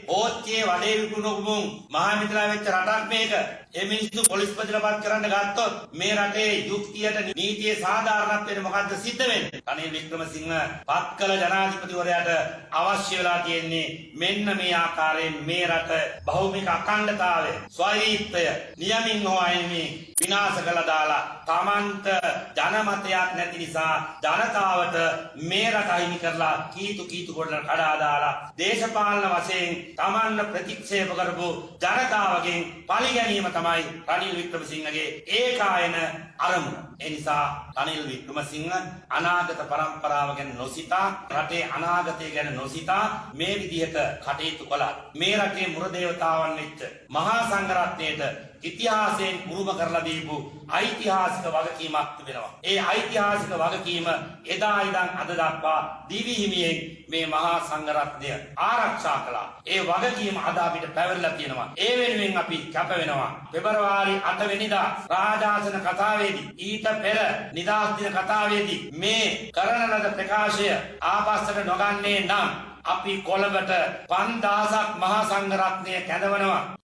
ඕච්චේ වඩේ විකුණුමුන් මහා මිත්‍රා වෙච්ච රටක් මේක. ඒ මිනිස්සු පොලිස් පදිලපත් කරන්න ගත්තොත් මේ රටේ යුක්තියට නීතියේ සාධාරණත්වයට මොකද්ද සිද්ධ වෙන්නේ? රනිල් වික්‍රමසිංහ පත්කල ජනාධිපතිවරයාට අවශ්‍ය වෙලා තියෙන්නේ මෙන්න මේ ආකාරයෙන් මේ රට භෞමික අඛණ්ඩතාවය ස්වෛරීත්වය නියමින් හෝ අයින් විනාශ කළා දාලා තමන්ට ජනමතයක් නැති නිසා ජනතාවට මේ රට අහිමි කරලා කීතු කොට කඩා දාලා දේශපාලන වශයෙන් තමන්ව ප්‍රතික්ෂේප කරපු ජනතාවගෙන් පරිගැනීම තමයි රනිල් වික්‍රමසිංහගේ ඒකායන අරමුණ. ඒ නිසා රනිල් වික්‍රමසිංහ අනාගත පරම්පරාව ගැන නොසිතා රටේ අනාගතය ගැන නොසිතා මේ විදිහට කටයුතු කළා. මේ රටේ මුරදේවතාවන් වෙච්ච මහා සංඝරත්නයට ඉතිහාසයෙන් උරුම කරලා දීපු ඓතිහාසික වගකීමක් තිබෙනවා. ඒ ඓතිහාසික වගකීම එදා ඉඳන් අද දක්වා දිවි හිමියෙන් මේ මහා සංඝරත්නය ආරක්ෂා කළා. ඒ වගකීම අද අපිට පැවරලා තියෙනවා. ඒ වෙනුවෙන් අපි කැප වෙනවා. පෙබරවාරි 8 වෙනිදා රාජාසන කතාවේදී ඊට පෙර නිදහස් දින කතාවේදී මේ කරන ලද ප්‍රකාශය ආපස්සට නොගන්නේ නම් අපි කොළඹට 5000ක් මහා සංඝරත්නය කැඳවනවා.